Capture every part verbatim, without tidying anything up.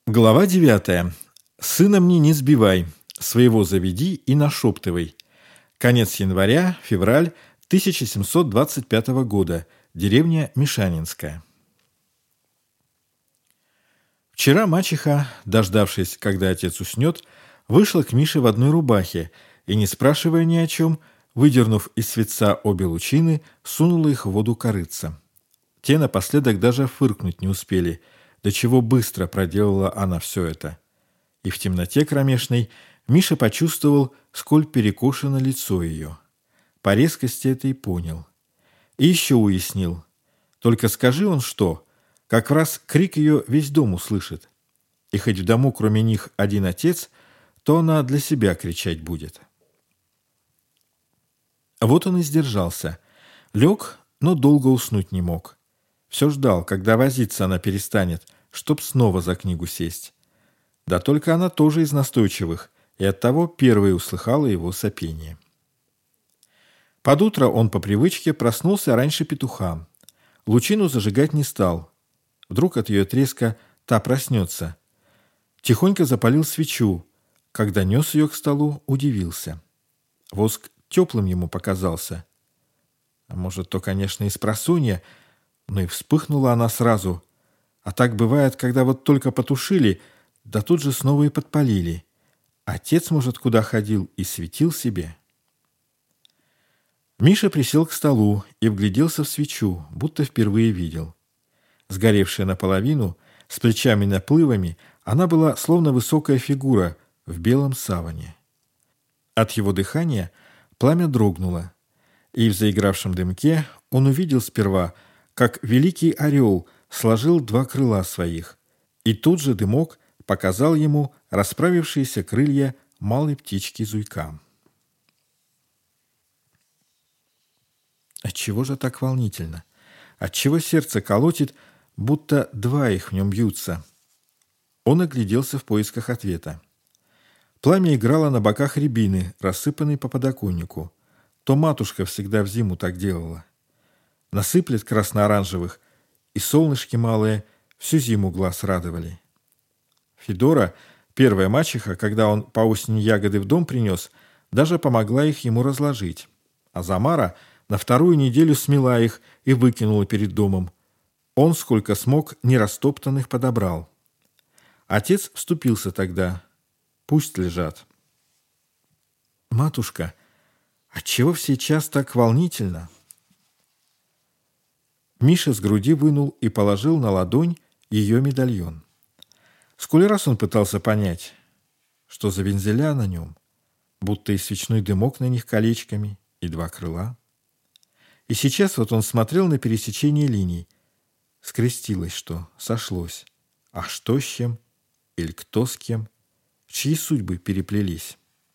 Глава девятая. «Сына мне не сбивай, своего заведи и нашептывай». Конец января, февраль тысяча семьсот двадцать пятого года. Деревня Мишанинская. Вчера мачеха, дождавшись, когда отец уснет, вышла к Мише в одной рубахе и, не спрашивая ни о чем, выдернув из светца обе лучины, сунула их в воду корыться. Те напоследок даже фыркнуть не успели, до чего быстро проделала она все это. И в темноте кромешной Миша почувствовал, сколь перекошено лицо ее. По резкости это и понял. И еще уяснил. Только скажи он что, как раз крик ее весь дом услышит. И хоть в дому кроме них один отец, то она для себя кричать будет. Вот он и сдержался. Лег, но долго уснуть не мог. Все ждал, когда возиться она перестанет, чтоб снова за книгу сесть. Да только она тоже из настойчивых, и оттого первой услыхала его сопение. Под утро он по привычке проснулся раньше петуха. Лучину зажигать не стал. Вдруг от ее треска та проснется. Тихонько запалил свечу. Когда нес ее к столу, удивился. Воск теплым ему показался. А может, то, конечно, и спросонья, но и вспыхнула она сразу. А так бывает, когда вот только потушили, да тут же снова и подпалили. Отец, может, куда ходил и светил себе. Миша присел к столу и вгляделся в свечу, будто впервые видел. Сгоревшая наполовину, с плечами-наплывами, она была словно высокая фигура в белом саване. От его дыхания пламя дрогнуло, и в заигравшем дымке он увидел сперва, как великий орел сложил два крыла своих, и тут же дымок показал ему расправившиеся крылья малой птички Зуйка. Отчего же так волнительно? Отчего сердце колотит, будто два их в нем бьются? Он огляделся в поисках ответа. Пламя играло на боках рябины, рассыпанной по подоконнику. То матушка всегда в зиму так делала. Насыплет красно-оранжевых, и солнышки малые всю зиму глаз радовали. Федора, первая мачеха, когда он по осени ягоды в дом принес, даже помогла их ему разложить. А Замара на вторую неделю смела их и выкинула перед домом. Он, сколько смог, нерастоптанных подобрал. Отец вступился тогда. Пусть лежат. «Матушка, отчего в сейчас так волнительно?» Миша с груди вынул и положил на ладонь ее медальон. Сколь раз он пытался понять, что за вензеля на нем, будто и свечной дымок на них колечками, и два крыла. И сейчас вот он смотрел на пересечение линий. Скрестилось что, сошлось. А что с чем? Или кто с кем? Чьи судьбы переплелись?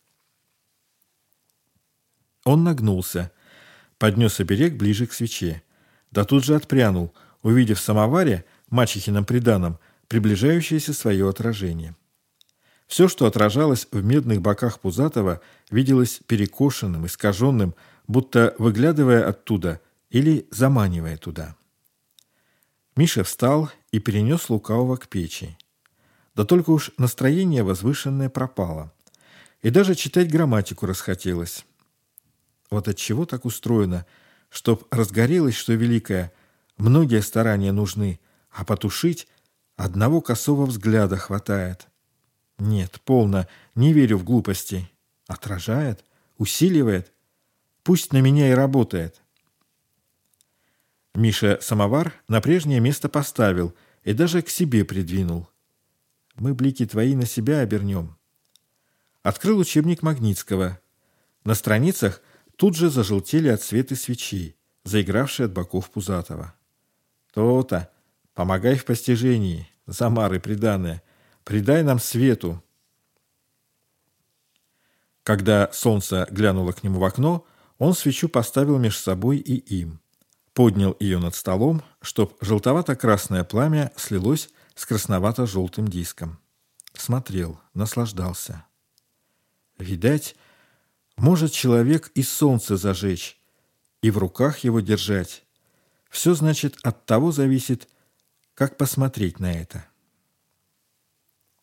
Он нагнулся, поднес оберег ближе к свече. Да тут же отпрянул, увидев в самоваре, мачехином приданом, приближающееся свое отражение. Все, что отражалось в медных боках Пузатого, виделось перекошенным, искаженным, будто выглядывая оттуда или заманивая туда. Миша встал и перенес лукавого к печи. Да только уж настроение возвышенное пропало. И даже читать грамматику расхотелось. Вот отчего так устроено, чтоб разгорелось, что великое, многие старания нужны, а потушить одного косого взгляда хватает. Нет, полно, не верю в глупости. Отражает, усиливает. Пусть на меня и работает. Миша самовар на прежнее место поставил и даже к себе придвинул. Мы блики твои на себя обернем. Открыл учебник Магнитского. На страницах тут же зажелтели отсветы свечей, заигравшие от боков Пузатого. То-то, помогай в постижении, Замары приданое, придай нам свету. Когда солнце глянуло к нему в окно, он свечу поставил меж собой и им. Поднял ее над столом, чтоб желтовато-красное пламя слилось с красновато-желтым диском. Смотрел, наслаждался. Видать, может человек и солнце зажечь, и в руках его держать. Все, значит, от того зависит, как посмотреть на это.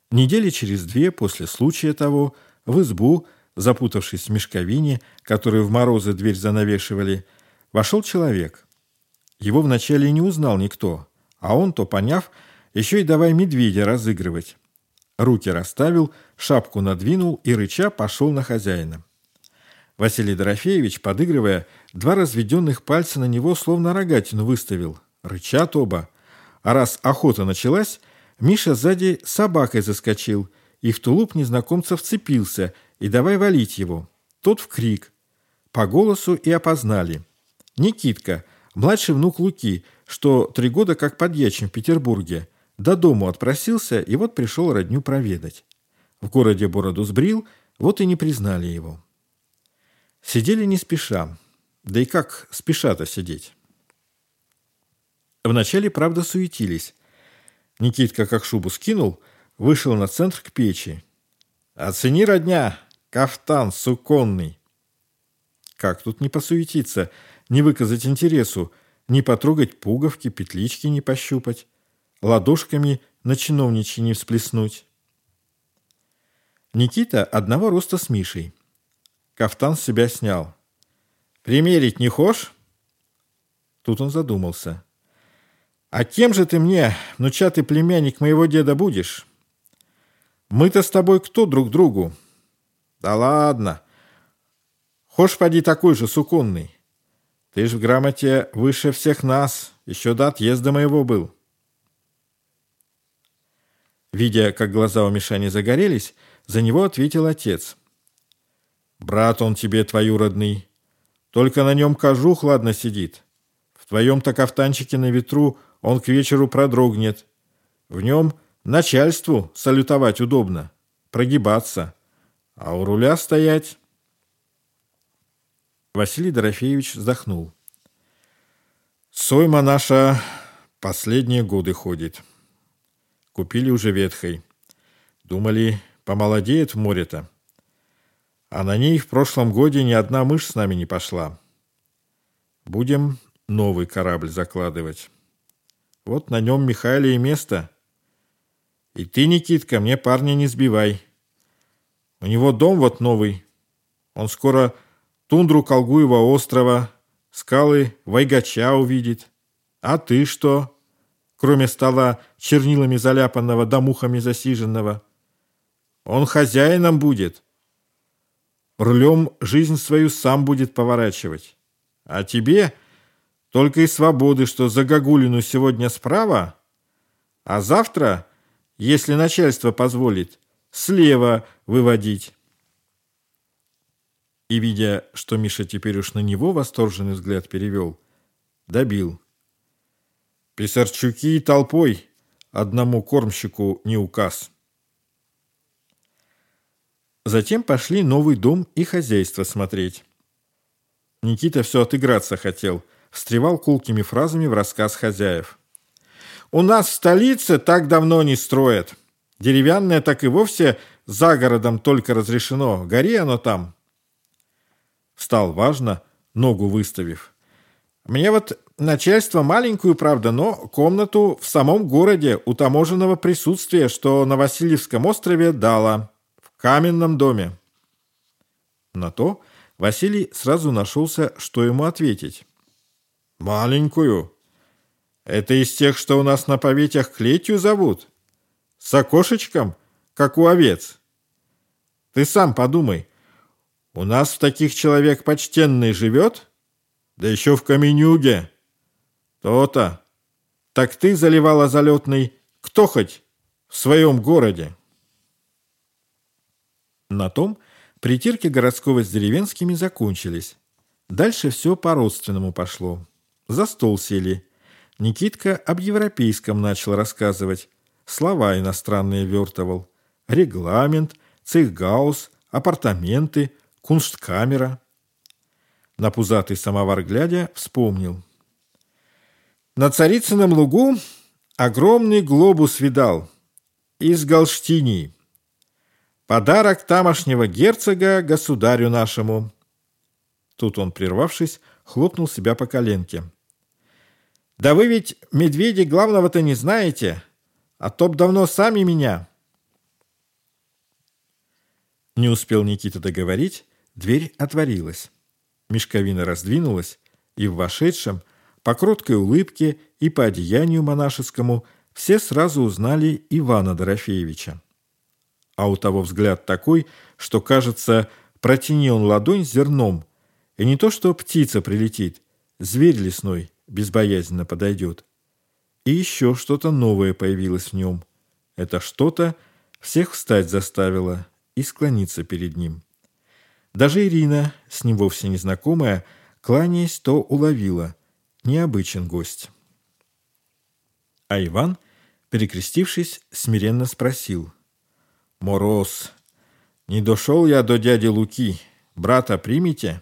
Недели через две после случая того в избу, запутавшись в мешковине, которую в морозы дверь занавешивали, вошел человек. Его вначале не узнал никто, а он, то поняв, еще и давай медведя разыгрывать. Руки расставил, шапку надвинул и, рыча, пошел на хозяина. Василий Дорофеевич, подыгрывая, два разведенных пальца на него словно рогатину выставил. Рычат оба. А раз охота началась, Миша сзади собакой заскочил и в тулуп незнакомца вцепился и давай валить его. Тот в крик. По голосу и опознали. Никитка, младший внук Луки, что три года как подьячим в Петербурге, до дому отпросился и вот пришел родню проведать. В городе бороду сбрил, вот и не признали его. Сидели не спеша. Да и как спеша-то сидеть? Вначале, правда, суетились. Никитка как шубу скинул, вышел на центр к печи. «Оцени, родня, кафтан суконный!» Как тут не посуетиться, не выказать интересу, не потрогать пуговки, петлички не пощупать, ладошками на чиновничьи не всплеснуть? Никита одного роста с Мишей. Кафтан с себя снял. «Примерить не хошь?» Тут он задумался. «А кем же ты мне, внучатый племянник моего деда, будешь? Мы-то с тобой кто друг другу?» «Да ладно. Хошь поди такой же суконный. Ты ж в грамоте выше всех нас, еще до отъезда моего был». Видя, как глаза у Мишани загорелись, за него ответил отец. «Брат он тебе твоюродный, только на нем кожух ладно сидит. В твоем-то кафтанчике на ветру он к вечеру продрогнет. В нем начальству салютовать удобно, прогибаться, а у руля стоять». Василий Дорофеевич вздохнул. «Сойма наша последние годы ходит. Купили уже ветхой. Думали, помолодеет в море-то. А на ней в прошлом годе ни одна мышь с нами не пошла. Будем новый корабль закладывать. Вот на нем Михайле и место. И ты, Никитка, мне парня не сбивай. У него дом вот новый. Он скоро тундру Колгуева острова, скалы Вайгача увидит. А ты что, кроме стола чернилами заляпанного да мухами засиженного? Он хозяином будет. Рулем жизнь свою сам будет поворачивать. А тебе только и свободы, что за Гагулину сегодня справа, а завтра, если начальство позволит, слева выводить». И, видя, что Миша теперь уж на него восторженный взгляд перевел, добил. «Писарчуки толпой, одному кормщику не указ». Затем пошли новый дом и хозяйство смотреть. Никита все отыграться хотел, встревал колкими фразами в рассказ хозяев. «У нас в столице так давно не строят. Деревянное так и вовсе за городом только разрешено. Гори оно там». Встал важно, ногу выставив. «Мне вот начальство маленькую, правда, но комнату в самом городе у таможенного присутствия, что на Васильевском острове, дало. В каменном доме». На то Василий сразу нашелся, что ему ответить. «Маленькую? Это из тех, что у нас на поветях клетью зовут? С окошечком, как у овец? Ты сам подумай, у нас в таких человек почтенный живет? Да еще в каменюге. То-то. Так ты, заливала залетный, кто хоть в своем городе?» На том притирки городского с деревенскими закончились. Дальше все по-родственному пошло. За стол сели. Никитка об европейском начал рассказывать. Слова иностранные вертывал. Регламент, цехгаус, апартаменты, кунсткамера. На пузатый самовар глядя, вспомнил. На Царицыном лугу огромный глобус видал. Из Галштинии. Подарок тамошнего герцога государю нашему. Тут он, прервавшись, хлопнул себя по коленке. «Да вы ведь, медведи, главного-то не знаете, а то б давно сами меня». Не успел Никита договорить, дверь отворилась. Мешковина раздвинулась, и в вошедшем, по кроткой улыбке и по одеянию монашескому, все сразу узнали Ивана Дорофеевича. А у того взгляд такой, что, кажется, протяни он ладонь с зерном, и не то что птица прилетит, зверь лесной безбоязненно подойдет. И еще что-то новое появилось в нем. Это что-то всех встать заставило и склониться перед ним. Даже Ирина, с ним вовсе не знакомая, кланяясь, то уловила: необычен гость. А Иван, перекрестившись, смиренно спросил: «Мороз, не дошел я до дяди Луки, брата примите?»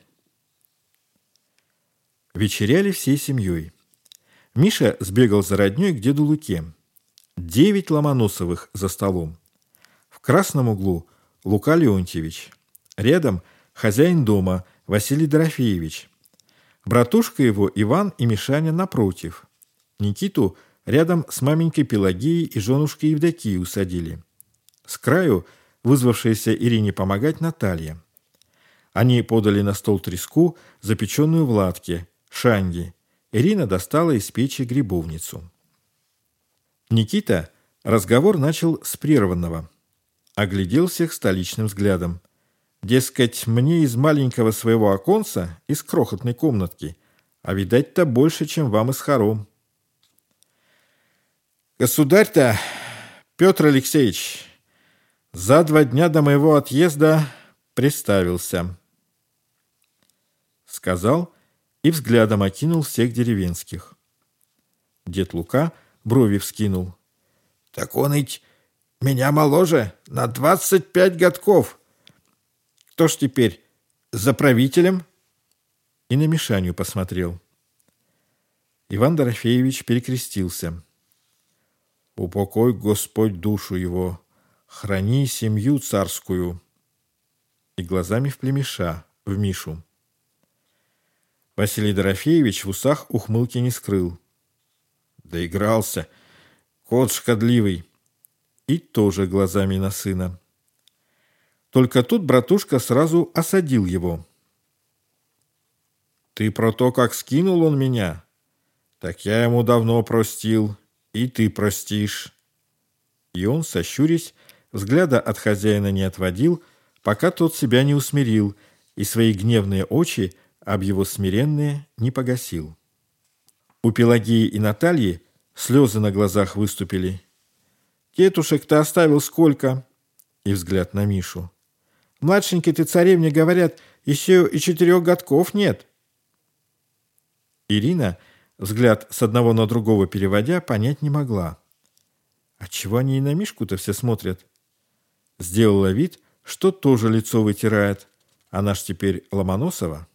Вечеряли всей семьей. Миша сбегал за родней к деду Луке. Девять Ломоносовых за столом. В красном углу Лука Леонтьевич. Рядом хозяин дома Василий Дорофеевич. Братушка его Иван и Мишаня напротив. Никиту рядом с маменькой Пелагеей и женушкой Евдокией усадили. С краю вызвавшаяся Ирине помогать Наталья. Они подали на стол треску, запеченную в латке, шанги. Ирина достала из печи грибовницу. Никита разговор начал с прерванного. Оглядел всех столичным взглядом. Дескать, мне из маленького своего оконца, из крохотной комнатки, а видать-то больше, чем вам из хором. Государь-то, Петр Алексеевич, за два дня до моего отъезда приставился, сказал и взглядом окинул всех деревенских. Дед Лука брови вскинул. Так он ведь меня моложе на двадцать пять годков. Кто ж теперь за правителем? И на Мишаню посмотрел. Иван Дорофеевич перекрестился. Упокой, Господь, душу его, храни семью царскую. И глазами в племеша, в Мишу. Василий Дорофеевич в усах ухмылки не скрыл. Доигрался, кот шкодливый. И тоже глазами на сына. Только тут братушка сразу осадил его. Ты про то, как скинул он меня? Так я ему давно простил, и ты простишь. И он, сощурясь, взгляда от хозяина не отводил, пока тот себя не усмирил, и свои гневные очи об его смиренные не погасил. У Пелагеи и Натальи слезы на глазах выступили. «Тетушек-то оставил сколько?» И взгляд на Мишу. «Младшенькой ты царевне, говорят, еще и четырех годков нет». Ирина, взгляд с одного на другого переводя, понять не могла. Отчего они и на Мишку-то все смотрят? Сделала вид, что тоже лицо вытирает. Она ж теперь Ломоносова.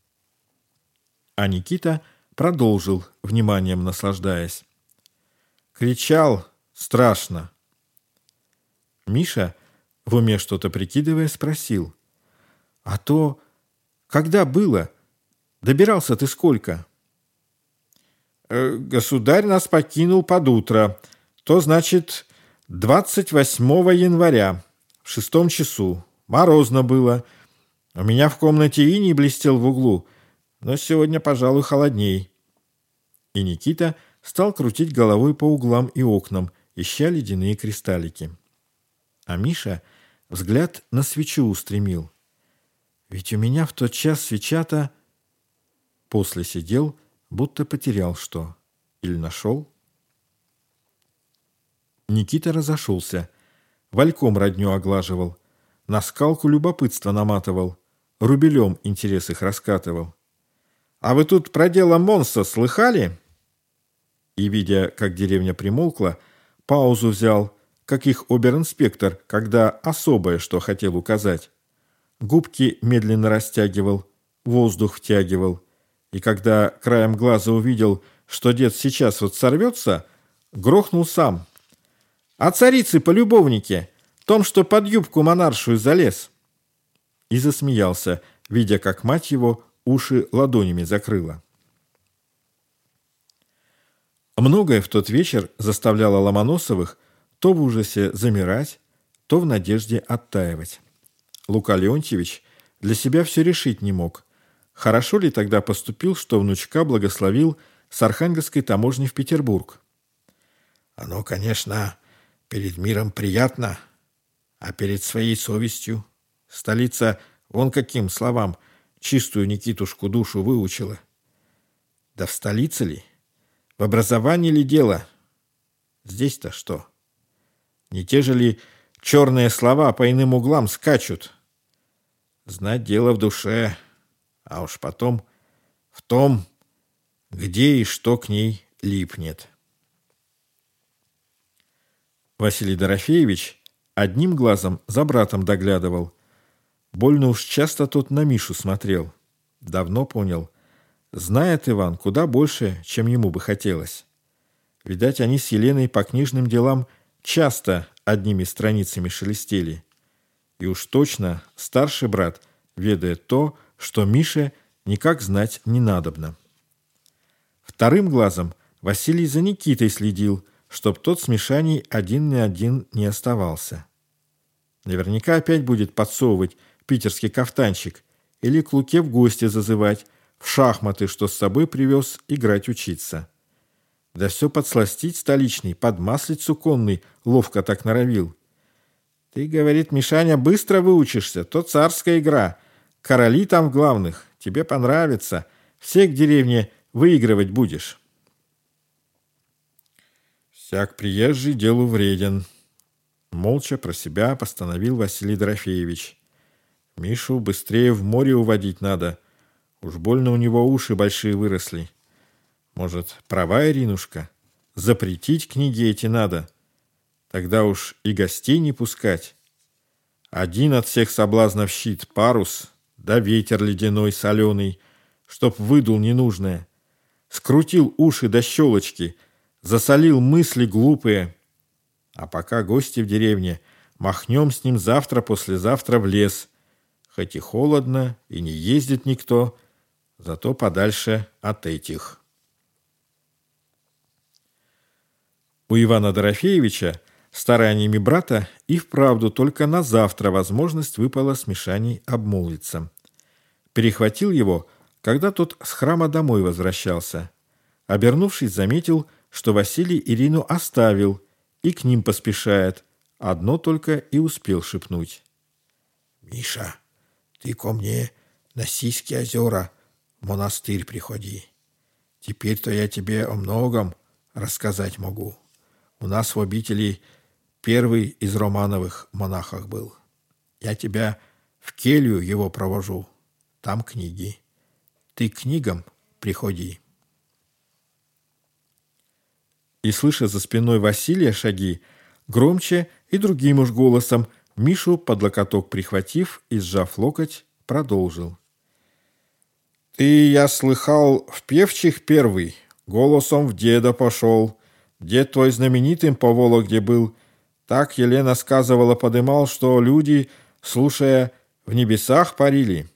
А Никита продолжил, вниманием наслаждаясь. Кричал страшно. Миша, в уме что-то прикидывая, спросил. А то когда было? Добирался ты сколько? Э, государь нас покинул под утро. То значит двадцать восьмого января в шестом часу. Морозно было. У меня в комнате иней блестел в углу, но сегодня, пожалуй, холодней. И Никита стал крутить головой по углам и окнам, ища ледяные кристаллики. А Миша взгляд на свечу устремил. Ведь у меня в тот час свеча-то... После сидел, будто потерял что. Или нашел? Никита разошелся. Вальком родню оглаживал. На скалку любопытство наматывал. Рубелем интерес их раскатывал. «А вы тут про дело Монса слыхали?» И, видя, как деревня примолкла, паузу взял, как их обер-инспектор, когда особое что хотел указать. Губки медленно растягивал, воздух втягивал. И когда краем глаза увидел, что дед сейчас вот сорвется, грохнул сам. «А царицы полюбовнике, том, что под юбку монаршую залез!» И засмеялся, видя, как мать его уши ладонями закрыла. Многое в тот вечер заставляло Ломоносовых то в ужасе замирать, то в надежде оттаивать. Лука Леонтьевич для себя все решить не мог. Хорошо ли тогда поступил, что внучка благословил с Архангельской таможни в Петербург? Оно, конечно, перед миром приятно, а перед своей совестью столица вон каким словам чистую Никитушку душу выучила. Да в столице ли? В образовании ли дело? Здесь-то что? Не те же ли черные слова по иным углам скачут? Знать дело в душе, а уж потом в том, где и что к ней липнет. Василий Дорофеевич одним глазом за братом доглядывал. Больно уж часто тот на Мишу смотрел. Давно понял. Знает Иван куда больше, чем ему бы хотелось. Видать, они с Еленой по книжным делам часто одними страницами шелестели. И уж точно старший брат ведает то, что Мише никак знать не надобно. Вторым глазом Василий за Никитой следил, чтоб тот с Мишаней один на один не оставался. Наверняка опять будет подсовывать питерский кафтанчик или к Луке в гости зазывать, в шахматы, что с собой привез, играть учиться. Да все подсластить столичный, под маслицу конный ловко так норовил. Ты, говорит, Мишаня, быстро выучишься, то царская игра. Короли там в главных, тебе понравится, всех в деревне выигрывать будешь. Всяк приезжий делу вреден. Молча про себя постановил Василий Дорофеевич. Мишу быстрее в море уводить надо. Уж больно у него уши большие выросли. Может, права Иринушка? Запретить книги эти надо. Тогда уж и гостей не пускать. Один от всех соблазнов щит, парус, да ветер ледяной соленый, чтоб выдул ненужное. Скрутил уши до щелочки, засолил мысли глупые. А пока гости в деревне, махнем с ним завтра-послезавтра в лес. Хоть и холодно, и не ездит никто, зато подальше от этих. У Ивана Дорофеевича стараниями брата и вправду только на завтра возможность выпала с Мишаней обмолвиться. Перехватил его, когда тот с храма домой возвращался. Обернувшись, заметил, что Василий Ирину оставил и к ним поспешает. Одно только и успел шепнуть. «Миша, ты ко мне на Сийские озера в монастырь приходи. Теперь-то я тебе о многом рассказать могу. У нас в обители первый из Романовых монахов был. Я тебя в келью его провожу. Там книги. Ты к книгам приходи». И, слыша за спиной Василия шаги, громче и другим уж голосом, Мишу под локоток прихватив и сжав локоть, продолжил. «Ты, я слыхал, в певчих первый, голосом в деда пошел. Дед твой знаменитым по Вологде был. Так Елена сказывала, подымал, что люди, слушая, в небесах парили».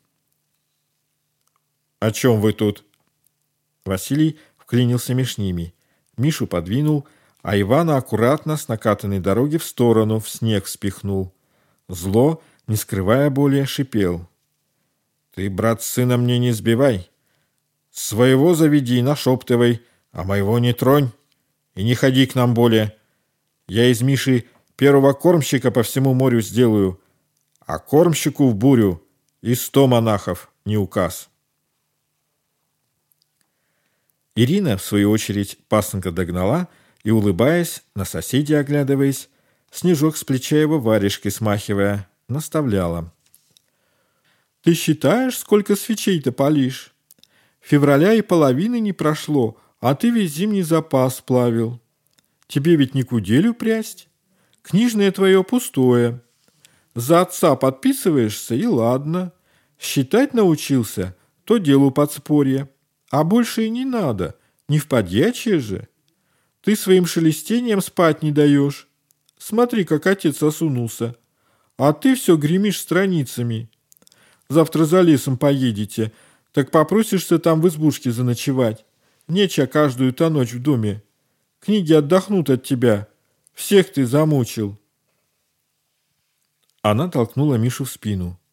«О чем вы тут?» Василий вклинился меж ними. Мишу подвинул, а Ивана аккуратно с накатанной дороги в сторону в снег спихнул. Зло, не скрывая боли, шипел. «Ты, брат, сына мне не сбивай. Своего заведи, нашептывай, а моего не тронь. И не ходи к нам более. Я из Миши первого кормщика по всему морю сделаю, а кормщику в бурю и сто монахов не указ». Ирина, в свою очередь, пасынка догнала и, улыбаясь, на соседей оглядываясь, снежок с плеча его варежкой смахивая, наставляла. «Ты считаешь, сколько свечей-то палишь? Февраля и половины не прошло, а ты весь зимний запас сплавил. Тебе ведь не куделю прясть? Книжное твое пустое. За отца подписываешься, и ладно. Считать научился, то делу подспорье. А больше и не надо, не в подьячье же. Ты своим шелестением спать не даешь. Смотри, как отец осунулся. А ты все гремишь страницами. Завтра за лесом поедете, так попросишься там в избушке заночевать. Нечего каждую-то ночь в доме. Книги отдохнут от тебя. Всех ты замучил». Она толкнула Мишу в спину.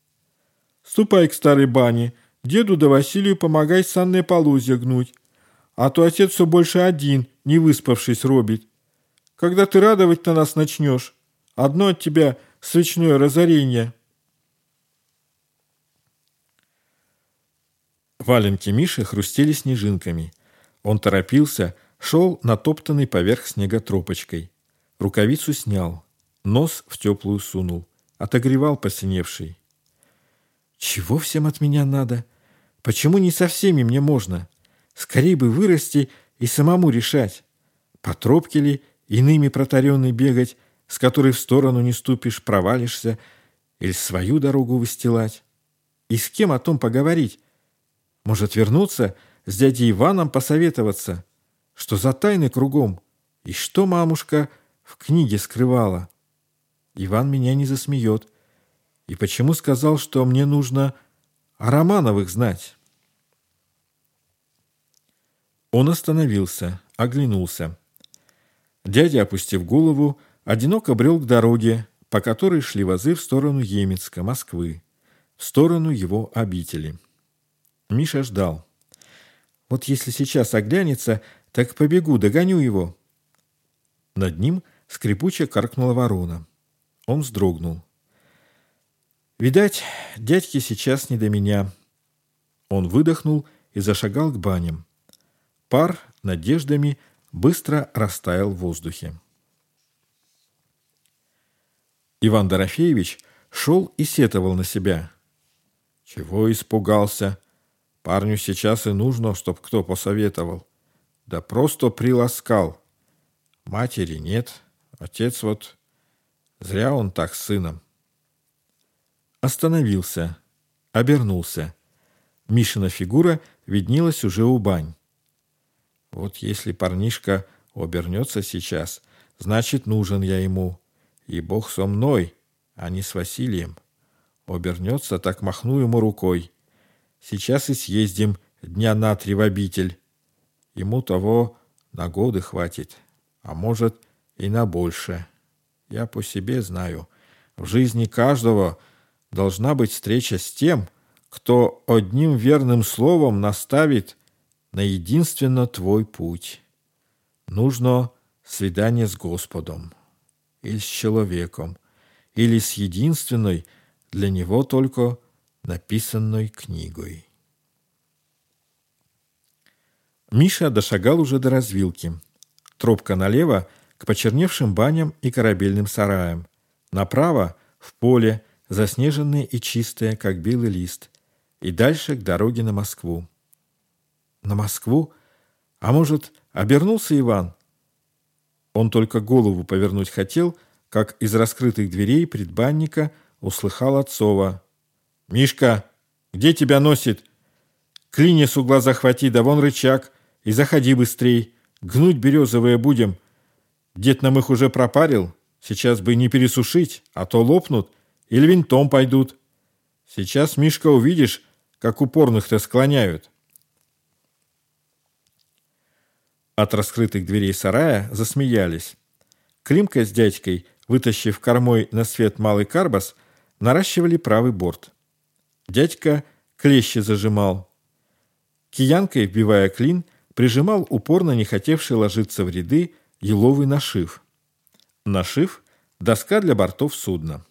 Ступай к старой бане, деду да Василию помогай санные полозья гнуть. А то отец все больше один, не выспавшись, робит. Когда ты радовать на нас начнешь, одно от тебя свечное разорение». Валенки Миши хрустели снежинками. Он торопился, шел натоптанный поверх снега тропочкой. Рукавицу снял, нос в теплую сунул, отогревал посиневший. «Чего всем от меня надо? Почему не со всеми мне можно? Скорей бы вырасти и самому решать. По тропке ли, иными протаренной бегать, с которой в сторону не ступишь, провалишься, или свою дорогу выстилать? И с кем о том поговорить? Может, вернуться, с дядей Иваном посоветоваться? Что за тайны кругом? И что мамушка в книге скрывала? Иван меня не засмеет. И почему сказал, что мне нужно о Романовых знать?» Он остановился, оглянулся. Дядя, опустив голову, одиноко брел к дороге, по которой шли возы в сторону Емецка, Москвы, в сторону его обители. Миша ждал. Вот если сейчас оглянется, так побегу, догоню его. Над ним скрипуче каркнула ворона. Он вздрогнул. Видать, дядьке сейчас не до меня. Он выдохнул и зашагал к баням. Пар надеждами быстро растаял в воздухе. Иван Дорофеевич шел и сетовал на себя. Чего испугался? Парню сейчас и нужно, чтоб кто посоветовал. Да просто приласкал. Матери нет, отец вот... Зря он так с сыном. Остановился, обернулся. Мишина фигура виднелась уже у бань. Вот если парнишка обернется сейчас, значит, нужен я ему. И Бог со мной, а не с Василием. Обернется, так махну ему рукой. Сейчас и съездим дня на три в обитель. Ему того на годы хватит, а может и на больше. Я по себе знаю. В жизни каждого должна быть встреча с тем, кто одним верным словом наставит на единственно твой путь. Нужно свидание с Господом, или с человеком, или с единственной для него только написанной книгой. Миша дошагал уже до развилки. Тропка налево к почерневшим баням и корабельным сараям. Направо в поле, заснеженное и чистое, как белый лист. И дальше к дороге на Москву. На Москву? А может, обернулся Иван? Он только голову повернуть хотел, как из раскрытых дверей предбанника услыхал отцова. «Мишка, где тебя носит? Клинец у глаза хвати, да вон рычаг, и заходи быстрей. Гнуть березовые будем. Дед нам их уже пропарил. Сейчас бы не пересушить, а то лопнут или винтом пойдут. Сейчас, Мишка, увидишь, как упорных-то склоняют». От раскрытых дверей сарая засмеялись. Климка с дядькой, вытащив кормой на свет малый карбас, наращивали правый борт. Дядька клещи зажимал. Киянкой, вбивая клин, прижимал упорно не хотевший ложиться в ряды еловый нашив. Нашив — доска для бортов судна.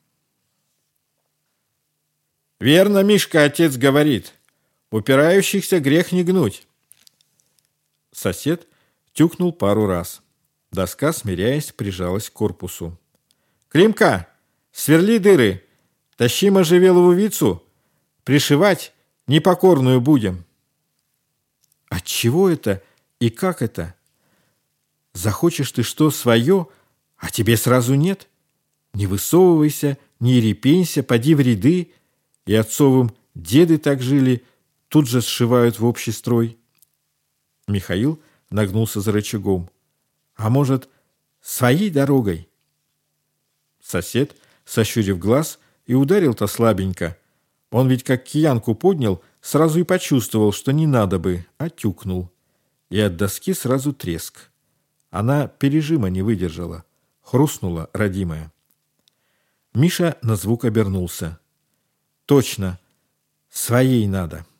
«Верно, Мишка, отец говорит. Упирающихся грех не гнуть». Сосед тюкнул пару раз. Доска, смиряясь, прижалась к корпусу. «Климка, сверли дыры, тащи можжевелову вицу, пришивать непокорную будем». «Отчего это и как это? Захочешь ты что свое, а тебе сразу нет? Не высовывайся, не репенься, поди в ряды, и отцовым деды так жили, тут же сшивают в общий строй». Михаил нагнулся за рычагом. «А может, своей дорогой?» Сосед, сощурив глаз, и ударил-то слабенько. Он ведь как киянку поднял, сразу и почувствовал, что не надо бы, а тюкнул. И от доски сразу треск. Она пережима не выдержала. Хрустнула родимая. Миша на звук обернулся. Точно, Своей надо.